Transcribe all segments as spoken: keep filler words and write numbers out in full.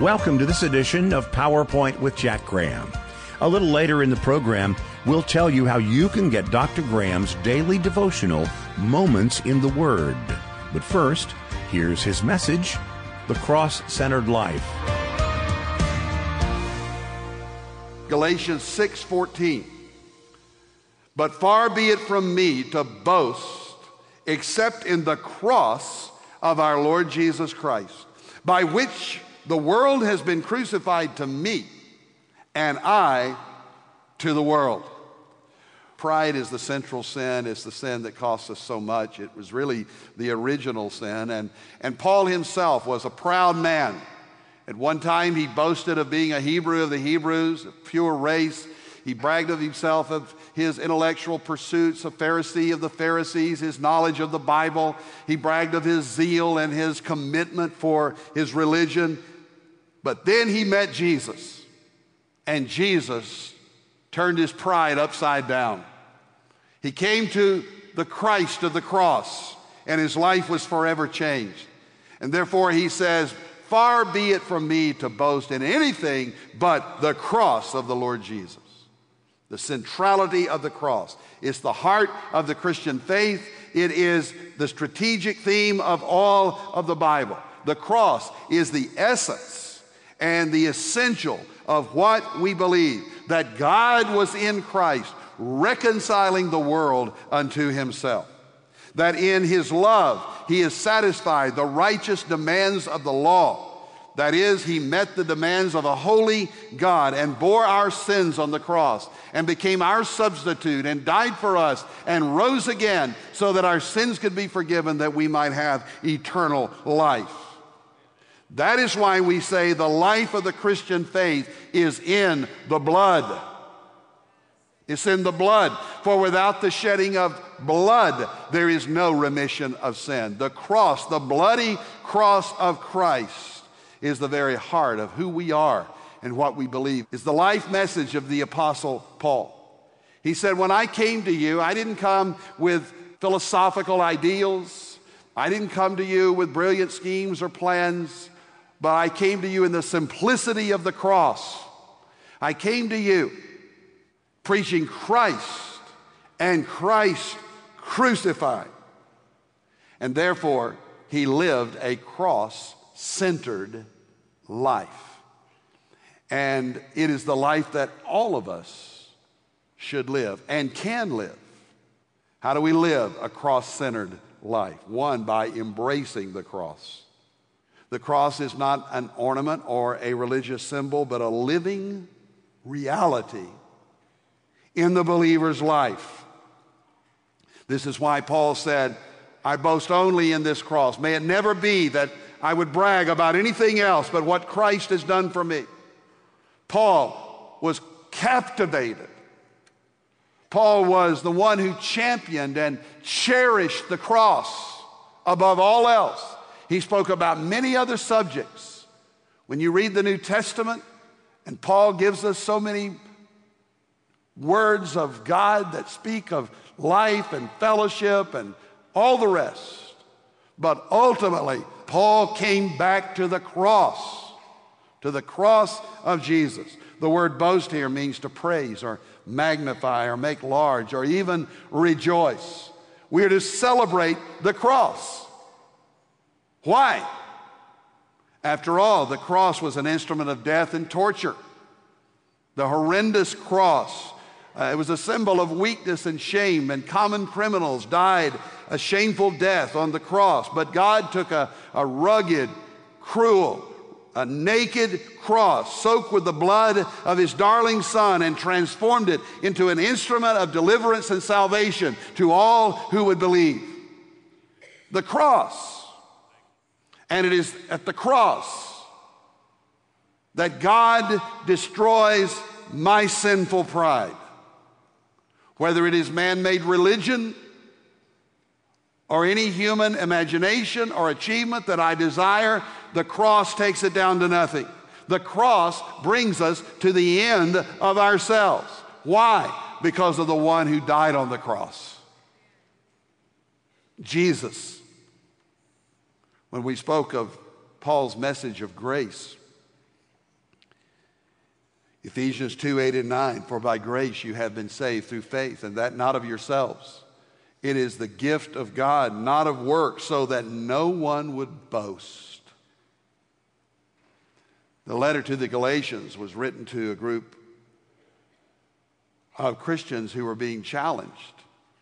Welcome to this edition of PowerPoint with Jack Graham. A little later in the program, we'll tell you how you can get Doctor Graham's daily devotional, Moments in the Word. But first, here's his message, The Cross-Centered Life. Galatians six fourteen. But far be it from me to boast except in the cross of our Lord Jesus Christ, by which the world has been crucified to me, and I to the world. Pride is the central sin. It's the sin that costs us so much. It was really the original sin. And, and Paul himself was a proud man. At one time, he boasted of being a Hebrew of the Hebrews, a pure race. He bragged of himself of his intellectual pursuits, a Pharisee of the Pharisees, his knowledge of the Bible. He bragged of his zeal and his commitment for his religion. But then he met Jesus, and Jesus turned his pride upside down. He came to the Christ of the cross, and his life was forever changed. And therefore he says, far be it from me to boast in anything but the cross of the Lord Jesus. The centrality of the cross. It's the heart of the Christian faith. It is the strategic theme of all of the Bible. The cross is the essence and the essential of what we believe, that God was in Christ reconciling the world unto himself, that in his love he has satisfied the righteous demands of the law. That is, he met the demands of a holy God and bore our sins on the cross and became our substitute and died for us and rose again so that our sins could be forgiven, that we might have eternal life. That is why we say the life of the Christian faith is in the blood. It's in the blood. For without the shedding of blood, there is no remission of sin. The cross, the bloody cross of Christ, is the very heart of who we are and what we believe. It's the life message of the Apostle Paul. He said, when I came to you, I didn't come with philosophical ideals. I didn't come to you with brilliant schemes or plans, but I came to you in the simplicity of the cross. I came to you preaching Christ and Christ crucified. And therefore, he lived a cross-centered life. And it is the life that all of us should live and can live. How do we live a cross-centered life? One, by embracing the cross. The cross is not an ornament or a religious symbol, but a living reality in the believer's life. This is why Paul said, I boast only in this cross. May it never be that I would brag about anything else but what Christ has done for me. Paul was captivated. Paul was the one who championed and cherished the cross above all else. He spoke about many other subjects. When you read the New Testament, and Paul gives us so many words of God that speak of life and fellowship and all the rest. But ultimately, Paul came back to the cross, to the cross of Jesus. The word boast here means to praise or magnify or make large or even rejoice. We are to celebrate the cross. Why? After all, the cross was an instrument of death and torture. The horrendous cross, uh, it was a symbol of weakness and shame, and common criminals died a shameful death on the cross. But God took a, a rugged, cruel, a naked cross soaked with the blood of his darling Son and transformed it into an instrument of deliverance and salvation to all who would believe. The cross. And it is at the cross that God destroys my sinful pride. Whether it is man-made religion or any human imagination or achievement that I desire, the cross takes it down to nothing. The cross brings us to the end of ourselves. Why? Because of the one who died on the cross. Jesus. When we spoke of Paul's message of grace, Ephesians two, eight and nine, for by grace you have been saved through faith, and that not of yourselves. It is the gift of God, not of works, so that no one would boast. The letter to the Galatians was written to a group of Christians who were being challenged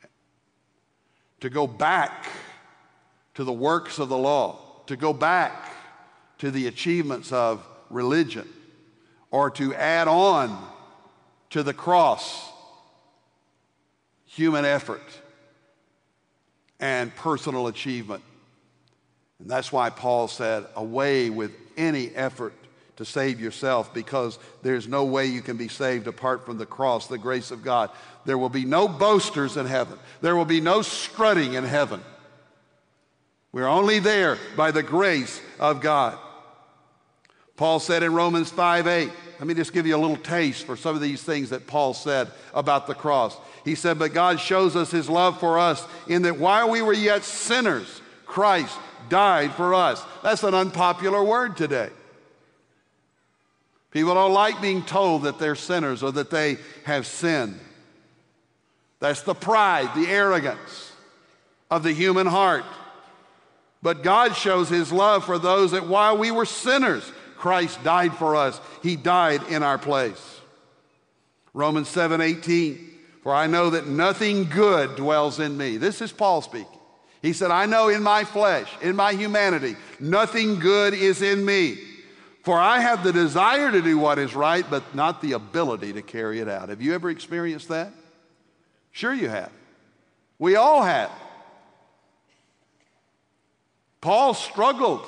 to go back to the works of the law, to go back to the achievements of religion, or to add on to the cross human effort and personal achievement. And that's why Paul said, away with any effort to save yourself, because there's no way you can be saved apart from the cross, the grace of God. There will be no boasters in heaven. There will be no strutting in heaven. We're only there by the grace of God. Paul said in Romans five, eight, let me just give you a little taste for some of these things that Paul said about the cross. He said, but God shows us his love for us in that while we were yet sinners, Christ died for us. That's an unpopular word today. People don't like being told that they're sinners or that they have sinned. That's the pride, the arrogance of the human heart. But God shows his love for those that while we were sinners, Christ died for us. He died in our place. Romans seven, eighteen, for I know that nothing good dwells in me. This is Paul speaking. He said, I know in my flesh, in my humanity, nothing good is in me. For I have the desire to do what is right, but not the ability to carry it out. Have you ever experienced that? Sure you have. We all have. Paul struggled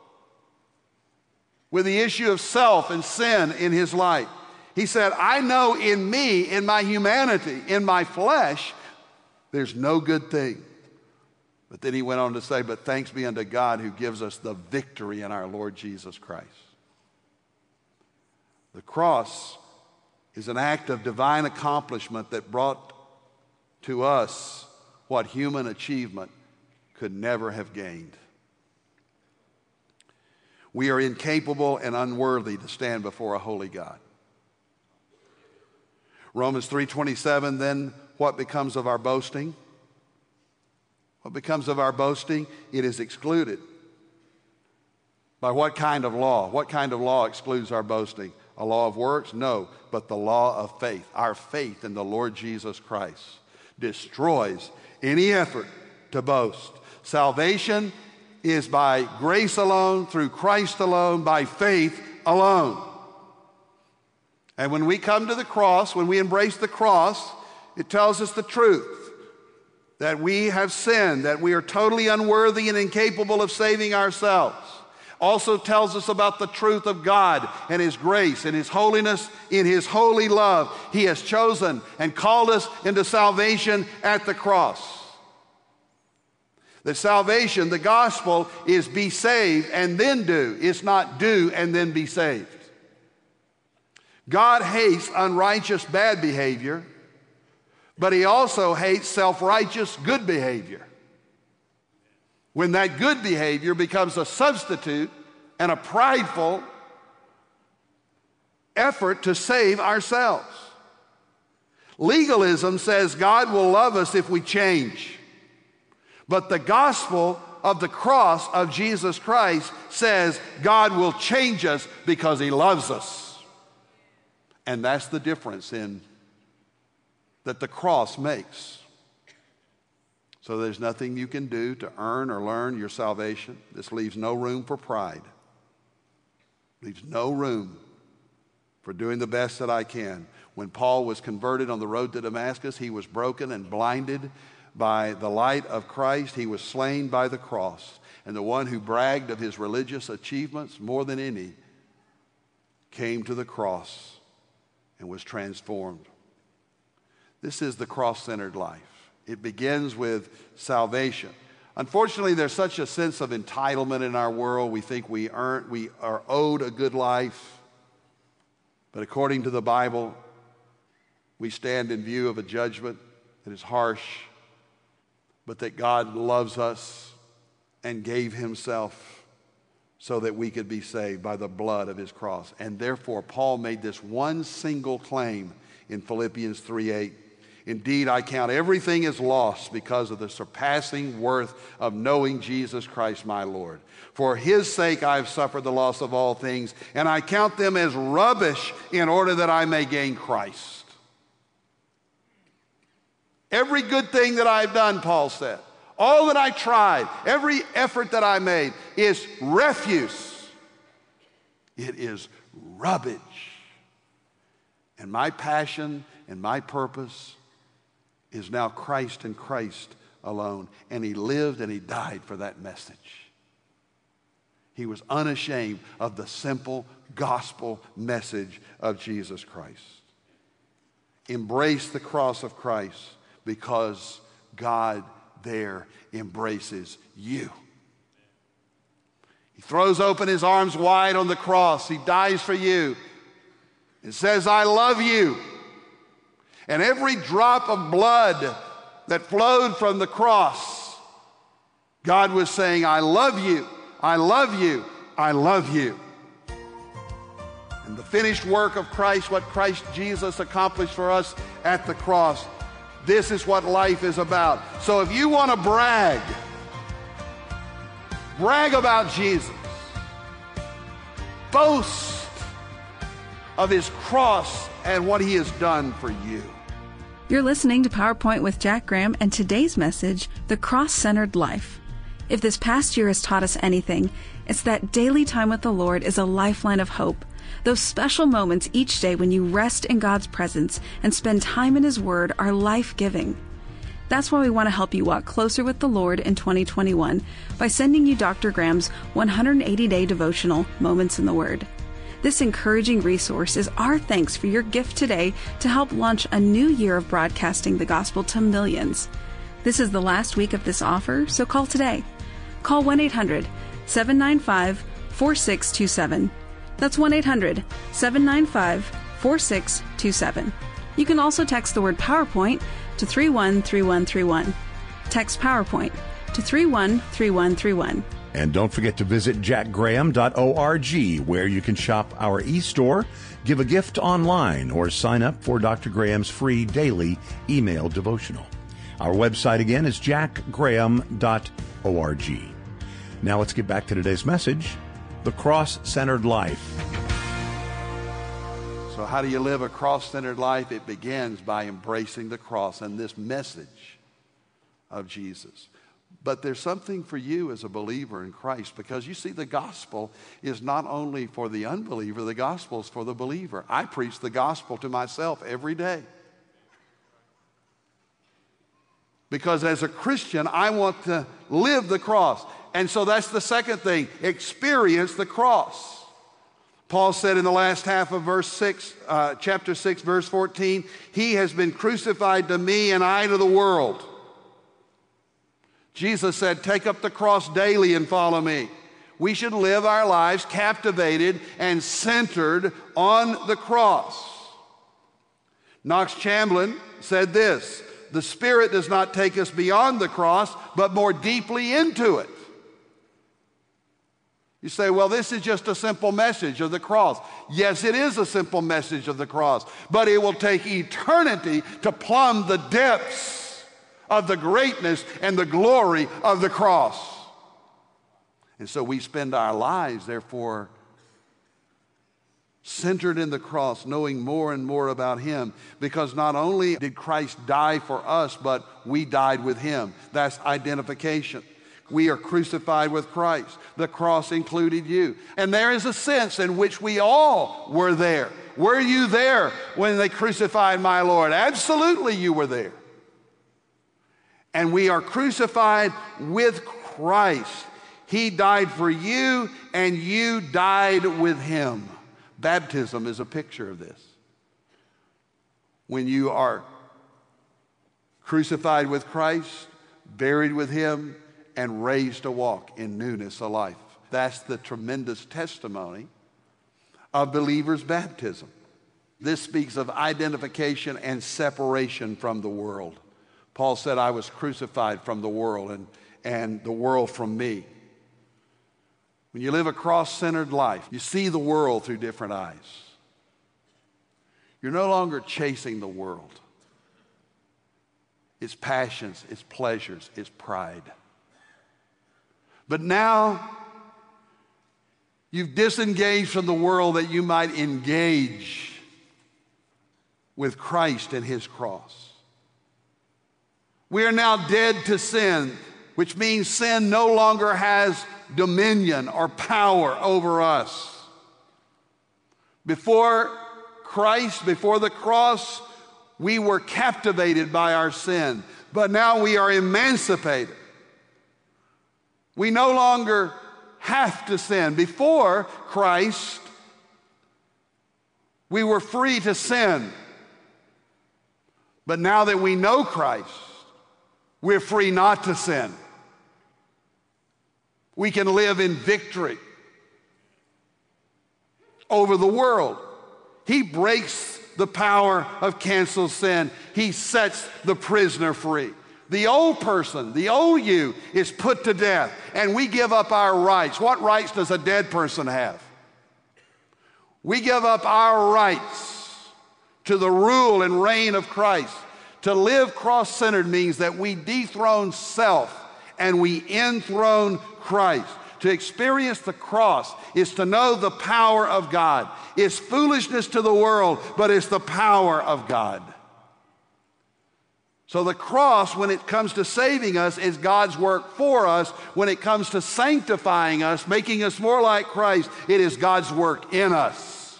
with the issue of self and sin in his life. He said, I know in me, in my humanity, in my flesh, there's no good thing. But then he went on to say, but thanks be unto God who gives us the victory in our Lord Jesus Christ. The cross is an act of divine accomplishment that brought to us what human achievement could never have gained. We are incapable and unworthy to stand before a holy God. Romans three twenty-seven, then what becomes of our boasting? What becomes of our boasting? It is excluded. By what kind of law? What kind of law excludes our boasting? A law of works? No, but the law of faith. Our faith in the Lord Jesus Christ destroys any effort to boast. Salvation is by grace alone, through Christ alone, by faith alone. And when we come to the cross, when we embrace the cross, it tells us the truth, that we have sinned, that we are totally unworthy and incapable of saving ourselves. Also tells us about the truth of God and his grace and his holiness in his holy love. He has chosen and called us into salvation at the cross. The salvation, the gospel, is be saved and then do. It's not do and then be saved. God hates unrighteous bad behavior, but he also hates self-righteous good behavior. When that good behavior becomes a substitute and a prideful effort to save ourselves. Legalism says God will love us if we change. But the gospel of the cross of Jesus Christ says God will change us because he loves us. And that's the difference in that the cross makes. So there's nothing you can do to earn or learn your salvation. This leaves no room for pride. Leaves no room for doing the best that I can. When Paul was converted on the road to Damascus, he was broken and blinded by the light of Christ. He was slain by the cross. And the one who bragged of his religious achievements more than any came to the cross and was transformed. This is the cross-centered life. It begins with salvation. Unfortunately, there's such a sense of entitlement in our world. We think we earn, we are owed a good life. But according to the Bible, we stand in view of a judgment that is harsh, but that God loves us and gave himself so that we could be saved by the blood of his cross. And therefore, Paul made this one single claim in Philippians three eight. Indeed, I count everything as loss because of the surpassing worth of knowing Jesus Christ my Lord. For his sake I have suffered the loss of all things, and I count them as rubbish in order that I may gain Christ. Every good thing that I've done, Paul said, all that I tried, every effort that I made is refuse. It is rubbish. And my passion and my purpose is now Christ and Christ alone. And he lived and he died for that message. He was unashamed of the simple gospel message of Jesus Christ. Embrace the cross of Christ because God there embraces you. He throws open his arms wide on the cross. He dies for you. It says, I love you. And every drop of blood that flowed from the cross, God was saying, I love you, I love you, I love you. And the finished work of Christ, what Christ Jesus accomplished for us at the cross, this is what life is about. So if you want to brag, brag about Jesus. Boast of his cross and what he has done for you. You're listening to PowerPoint with Jack Graham, and today's message, The Cross-Centered Life. If this past year has taught us anything, it's that daily time with the Lord is a lifeline of hope. Those special moments each day when you rest in God's presence and spend time in his word are life-giving. That's why we want to help you walk closer with the Lord in twenty twenty-one by sending you Doctor Graham's one hundred eighty day devotional, Moments in the Word. This encouraging resource is our thanks for your gift today to help launch a new year of broadcasting the gospel to millions. This is the last week of this offer, so call today. Call one eight hundred, seven nine five, four six two seven. That's one eight hundred, seven nine five, four six two seven. You can also text the word PowerPoint to three one three one three one. Text PowerPoint to three one three one three one. And don't forget to visit jack graham dot org, where you can shop our e-store, give a gift online, or sign up for Doctor Graham's free daily email devotional. Our website again is jack graham dot org. Now let's get back to today's message, The Cross-Centered Life. So how do you live a cross-centered life? It begins by embracing the cross and this message of Jesus. But there's something for you as a believer in Christ, because you see, the gospel is not only for the unbeliever, the gospel is for the believer. I preach the gospel to myself every day. Because as a Christian, I want to live the cross. And so that's the second thing, experience the cross. Paul said in the last half of verse six, uh, chapter six, verse fourteen, he has been crucified to me and I to the world. Jesus said, take up the cross daily and follow me. We should live our lives captivated and centered on the cross. Knox Chamberlain said this, the Spirit does not take us beyond the cross, but more deeply into it. You say, well, this is just a simple message of the cross. Yes, it is a simple message of the cross, but it will take eternity to plumb the depths of the greatness and the glory of the cross. And so we spend our lives, therefore, centered in the cross, knowing more and more about him, because not only did Christ die for us, but we died with him. That's identification. We are crucified with Christ. The cross included you. And there is a sense in which we all were there. Were you there when they crucified my Lord? Absolutely you were there. And we are crucified with Christ. He died for you, and you died with him. Baptism is a picture of this. When you are crucified with Christ, buried with him, and raised to walk in newness of life. That's the tremendous testimony of believers' baptism. This speaks of identification and separation from the world. Paul said, I was crucified from the world and, and the world from me. When you live a cross-centered life, you see the world through different eyes. You're no longer chasing the world. Its passions, its pleasures, its pride. But now, you've disengaged from the world that you might engage with Christ and His cross. We are now dead to sin, which means sin no longer has dominion or power over us. Before Christ, before the cross, we were captivated by our sin, but now we are emancipated. We no longer have to sin. Before Christ, we were free to sin. But now that we know Christ, we're free not to sin. We can live in victory over the world. He breaks the power of canceled sin. He sets the prisoner free. The old person, the old you, is put to death, and we give up our rights. What rights does a dead person have? We give up our rights to the rule and reign of Christ. To live cross-centered means that we dethrone self and we enthrone Christ. To experience the cross is to know the power of God. It's foolishness to the world, but it's the power of God. So the cross, when it comes to saving us, is God's work for us. When it comes to sanctifying us, making us more like Christ, it is God's work in us.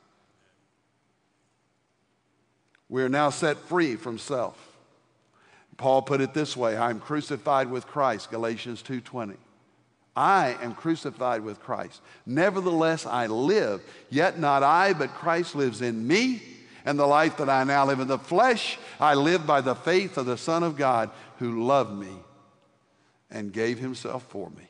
We are now set free from self. Paul put it this way, I am crucified with Christ, Galatians two twenty. I am crucified with Christ. Nevertheless, I live, yet not I, but Christ lives in me. And the life that I now live in the flesh, I live by the faith of the Son of God who loved me and gave himself for me.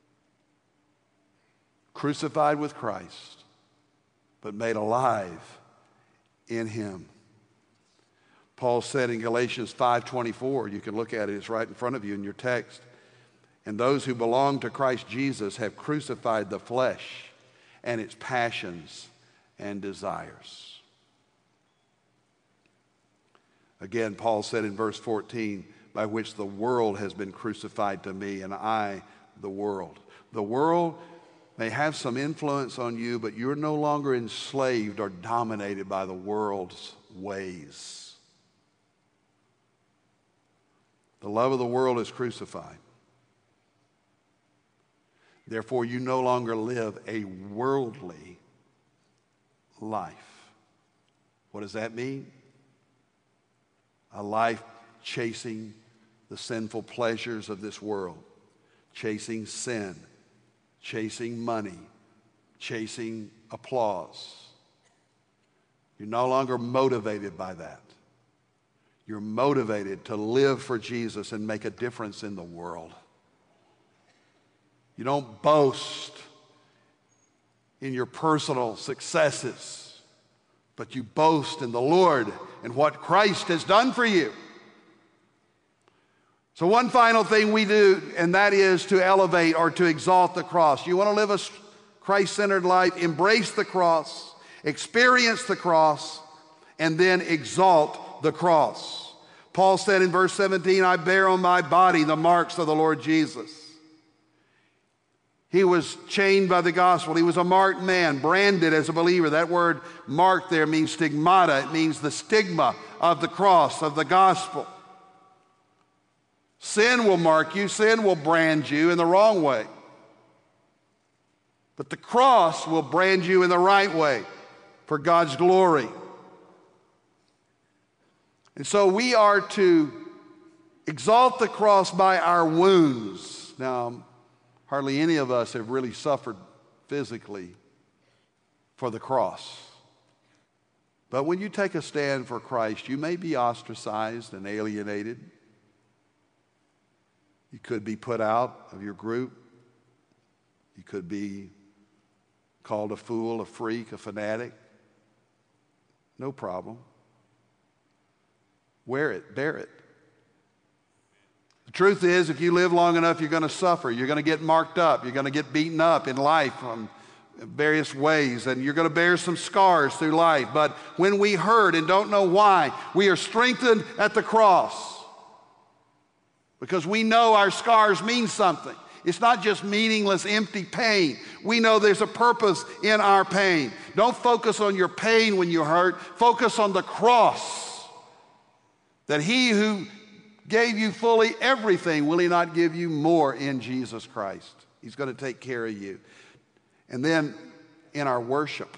Crucified with Christ, but made alive in him. Paul said in Galatians five twenty-four, you can look at it, it's right in front of you in your text. And those who belong to Christ Jesus have crucified the flesh and its passions and desires. Again, Paul said in verse fourteen, by which the world has been crucified to me, and I the world. The world may have some influence on you, but you're no longer enslaved or dominated by the world's ways. The love of the world is crucified. Therefore, you no longer live a worldly life. What does that mean? A life chasing the sinful pleasures of this world, chasing sin, chasing money, chasing applause. You're no longer motivated by that. You're motivated to live for Jesus and make a difference in the world. You don't boast in your personal successes, but you boast in the Lord and what Christ has done for you. So one final thing we do, and that is to elevate or to exalt the cross. You want to live a Christ-centered life, embrace the cross, experience the cross, and then exalt the cross. Paul said in verse seventeen, I bear on my body the marks of the Lord Jesus. He was chained by the gospel. He was a marked man, branded as a believer. That word marked there means stigmata. It means the stigma of the cross, of the gospel. Sin will mark you. Sin will brand you in the wrong way. But the cross will brand you in the right way for God's glory. And so we are to exalt the cross by our wounds. Now, hardly any of us have really suffered physically for the cross. But when you take a stand for Christ, you may be ostracized and alienated. You could be put out of your group. You could be called a fool, a freak, a fanatic. No problem. Wear it, bear it. The truth is, if you live long enough, you're going to suffer. You're going to get marked up. You're going to get beaten up in life from various ways, and you're going to bear some scars through life. But when we hurt and don't know why, we are strengthened at the cross because we know our scars mean something. It's not just meaningless, empty pain. We know there's a purpose in our pain. Don't focus on your pain when you hurt. Focus on the cross. That he who gave you fully everything, will he not give you more in Jesus Christ? He's going to take care of you. And then in our worship,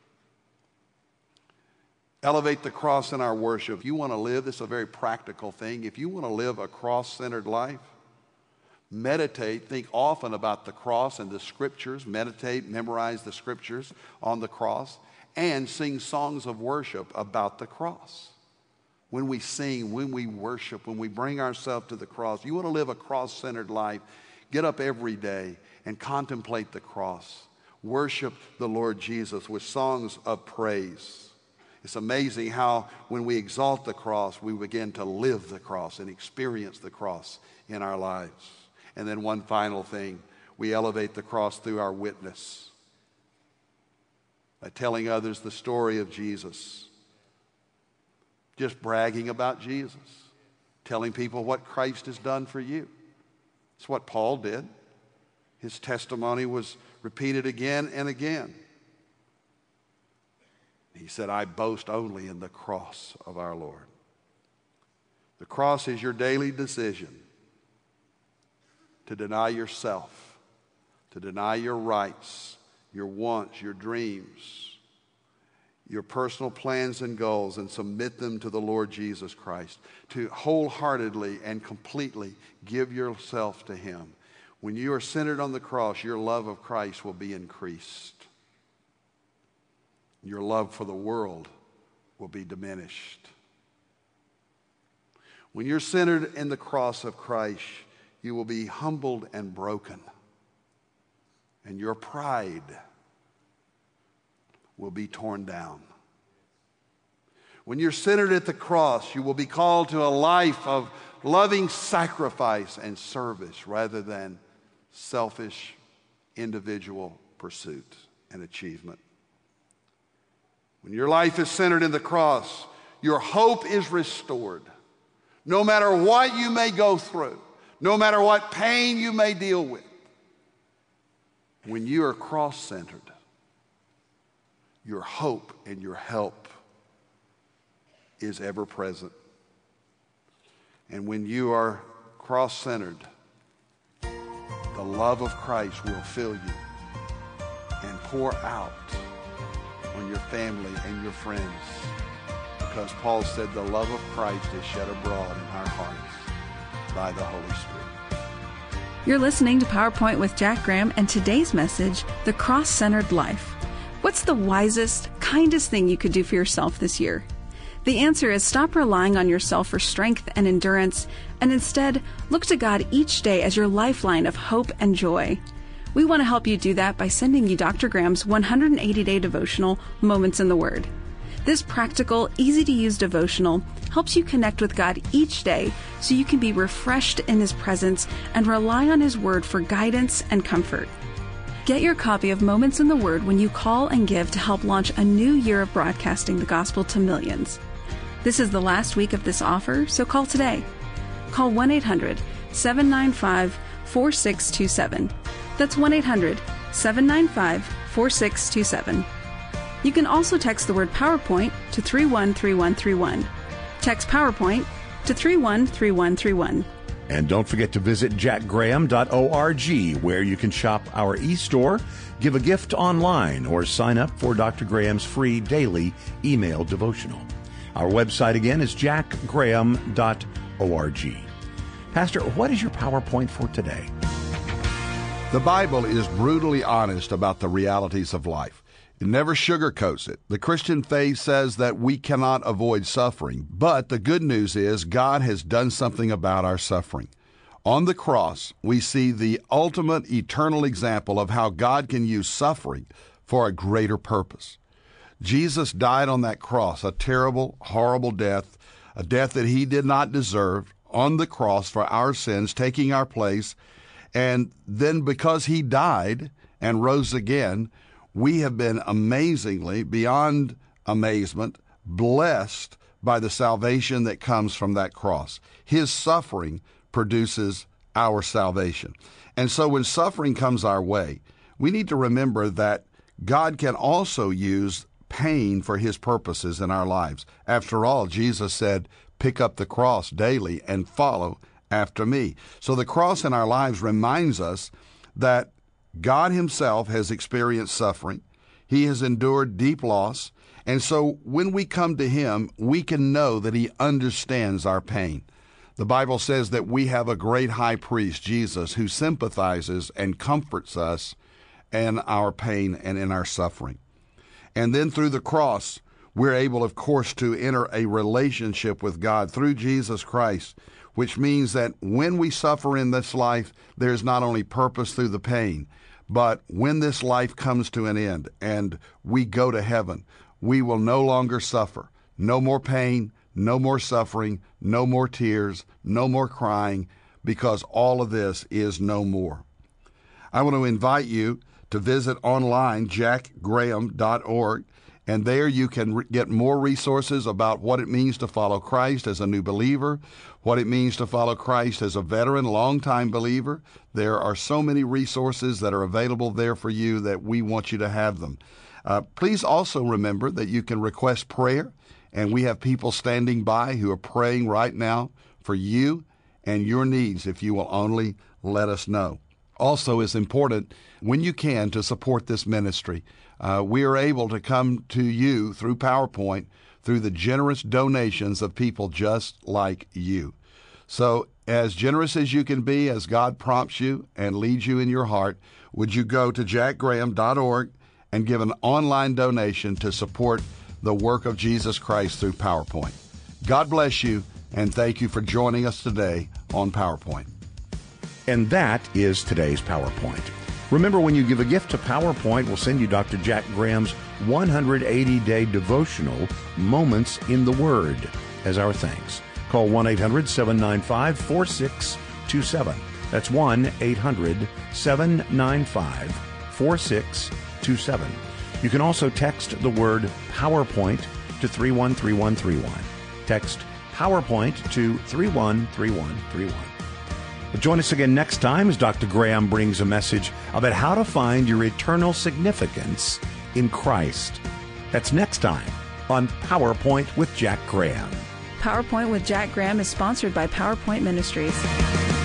elevate the cross in our worship. If you want to live, this is a very practical thing. If you want to live a cross-centered life, meditate, think often about the cross and the scriptures. Meditate, memorize the scriptures on the cross, and sing songs of worship about the cross. When we sing, when we worship, when we bring ourselves to the cross, you want to live a cross-centered life, get up every day and contemplate the cross. Worship the Lord Jesus with songs of praise. It's amazing how when we exalt the cross, we begin to live the cross and experience the cross in our lives. And then one final thing, we elevate the cross through our witness by telling others the story of Jesus. Just bragging about Jesus, telling people what Christ has done for you. It's what Paul did. His testimony was repeated again and again. He said, I boast only in the cross of our Lord. The cross is your daily decision to deny yourself, to deny your rights, your wants, your dreams, your personal plans and goals, and submit them to the Lord Jesus Christ, to wholeheartedly and completely give yourself to him. When you are centered on the cross, your love of Christ will be increased. Your love for the world will be diminished. When you're centered in the cross of Christ, you will be humbled and broken. And your pride will be torn down. When you're centered at the cross, you will be called to a life of loving sacrifice and service rather than selfish individual pursuit and achievement. When your life is centered in the cross, your hope is restored. No matter what you may go through, no matter what pain you may deal with, when you are cross-centered, your hope and your help is ever present. And when you are cross-centered, the love of Christ will fill you and pour out on your family and your friends. Because Paul said the love of Christ is shed abroad in our hearts by the Holy Spirit. You're listening to PowerPoint with Jack Graham, and today's message, The Cross-Centered Life. What's the wisest, kindest thing you could do for yourself this year? The answer is stop relying on yourself for strength and endurance, and instead look to God each day as your lifeline of hope and joy. We want to help you do that by sending you Doctor Graham's one hundred eighty day devotional, Moments in the Word. This practical, easy-to-use devotional helps you connect with God each day so you can be refreshed in His presence and rely on His Word for guidance and comfort. Get your copy of Moments in the Word when you call and give to help launch a new year of broadcasting the gospel to millions. This is the last week of this offer, so call today. Call one eight hundred seven nine five four six two seven. That's one eight hundred seven nine five four six two seven. You can also text the word PowerPoint to three one three one three one. Text PowerPoint to three one three one three one. And don't forget to visit jack graham dot org, where you can shop our e-store, give a gift online, or sign up for Doctor Graham's free daily email devotional. Our website again is jack graham dot org. Pastor, what is your PowerPoint for today? The Bible is brutally honest about the realities of life. It never sugarcoats it. The Christian faith says that we cannot avoid suffering, but the good news is God has done something about our suffering. On the cross, we see the ultimate eternal example of how God can use suffering for a greater purpose. Jesus died on that cross, a terrible, horrible death, a death that He did not deserve, on the cross for our sins, taking our place. And then because he died and rose again, we have been amazingly, beyond amazement, blessed by the salvation that comes from that cross. His suffering produces our salvation. And so when suffering comes our way, we need to remember that God can also use pain for his purposes in our lives. After all, Jesus said, pick up the cross daily and follow after me. So the cross in our lives reminds us that God himself has experienced suffering. He has endured deep loss. And so when we come to him, we can know that he understands our pain. The Bible says that we have a great high priest, Jesus, who sympathizes and comforts us in our pain and in our suffering. And then through the cross, we're able, of course, to enter a relationship with God through Jesus Christ, which means that when we suffer in this life, there's not only purpose through the pain, but when this life comes to an end and we go to heaven, we will no longer suffer. No more pain, no more suffering, no more tears, no more crying, because all of this is no more. I want to invite you to visit online, jack graham dot org, and there you can re- get more resources about what it means to follow Christ as a new believer, what it means to follow Christ as a veteran, longtime believer. There are so many resources that are available there for you that we want you to have them. Uh, please also remember that you can request prayer, and we have people standing by who are praying right now for you and your needs if you will only let us know. Also, it's important when you can to support this ministry. Uh, we are able to come to you through PowerPoint through the generous donations of people just like you. So as generous as you can be, as God prompts you and leads you in your heart, would you go to jack graham dot org and give an online donation to support the work of Jesus Christ through PowerPoint. God bless you, and thank you for joining us today on PowerPoint. And that is today's PowerPoint. Remember, when you give a gift to PowerPoint, we'll send you Doctor Jack Graham's one hundred eighty day devotional, Moments in the Word, as our thanks. Call one eight hundred seven nine five four six two seven. That's one eight hundred seven nine five four six two seven. You can also text the word PowerPoint to three one three one three one. Text PowerPoint to three one three one three one. But join us again next time as Doctor Graham brings a message about how to find your eternal significance in Christ. That's next time on PowerPoint with Jack Graham. PowerPoint with Jack Graham is sponsored by PowerPoint Ministries.